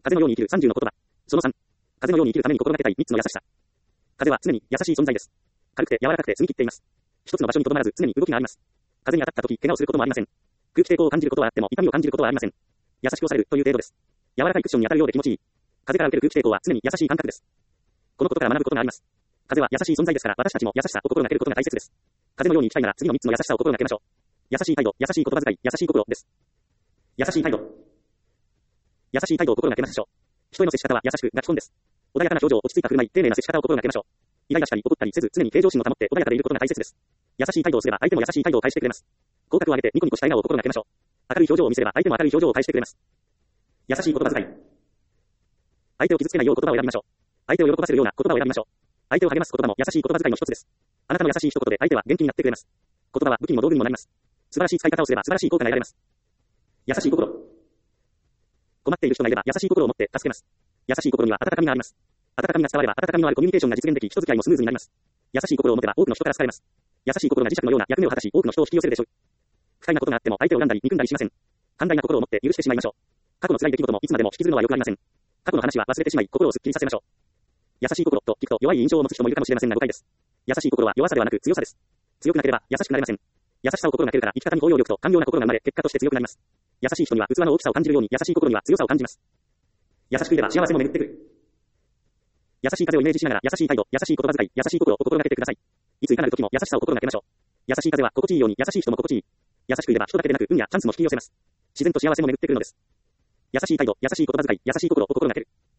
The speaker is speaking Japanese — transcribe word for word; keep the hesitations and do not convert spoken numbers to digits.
風のように生きるさんじゅうの言葉。そのさん。風のように生きるために心がけたいみっつの優しさ。風は常に優しい存在です。軽くて柔らかくて澄み切っています。一つの場所に留まらず常に動きがあります。風に当たった時、怪我をすることもありません。空気抵抗を感じることはあっても痛みを感じることはありません。優しく押されるという程度です。柔らかいクッションに当たるようで気持ちいい。風から受ける空気抵抗は常に優しい感覚です。このことから学ぶことがあります。風は優しい存在ですから、私たちも優しさを心がけることが大切です。風のように生きたいなら次のみっつの優しさを心がけましょう。優しい態度、優しい言葉遣い、優しい心です。優しい態度。優しい態度を心がけましょう。人への接し方は優しくが基本です。穏やかな表情、落ち着いた振る舞い、丁寧な接し方を心がけましょう。イライラしたり怒ったりせず、常に平常心を保って穏やかでいることが大切です。優しい態度をすれば相手も優しい態度を返してくれます。口角を上げてニコニコした笑顔を心がけましょう。明るい表情を見せれば相手も明るい表情を返してくれます。優しい言葉遣い。相手を傷つけないよう言葉を選びましょう。相手を喜ばせるような言葉を選びましょう。相手を励ます言葉も優しい言葉遣いの一つです。あなたの優しい一言で相手は元気になってくれます。言葉は武器にも道具にもなります。素晴らしい使い方をすれば素晴らしい効果が得られます。優しい心。困っている人がいれば優しい心を持って助けます。優しい心には温かみがあります。温かみが伝われば温かみのあるコミュニケーションが実現でき、人付き合いもスムーズになります。優しい心を持てば多くの人から好かれます。優しい心が磁石のような役目を果たし、多くの人を引き寄せるでしょう。不快なことがあっても相手を恨んだり憎んだりしません。寛大な心を持って許してしまいましょう。過去の辛い出来事もいつまでも引きずるのは良くありません。過去の話は忘れてしまい、心をすっきりさせましょう。優しい心と聞くと弱い印象を持つ人もいるかもしれませんが誤解です。優しい心は弱さではなく強さです。強くなければ優しくなれません。優しさを心がけるから生き方に包容力と寛容な心が生まれ、結果として強くなります。優しい人には器の大きさを感じるように、優しい心には強さを感じます。優しくいれば幸せも巡ってくる。優しい風をイメージしながら優しい態度、優しい言葉遣い、優しい心を心がけてください。いついかなる時も優しさを心がけましょう。優しい風は心地いいように優しい人も心地いい。優しくいれば人だけでなく運やチャンスも引き寄せます。自然と幸せも巡ってくるのです。優しい態度、優しい言葉遣い、優しい心を心がける。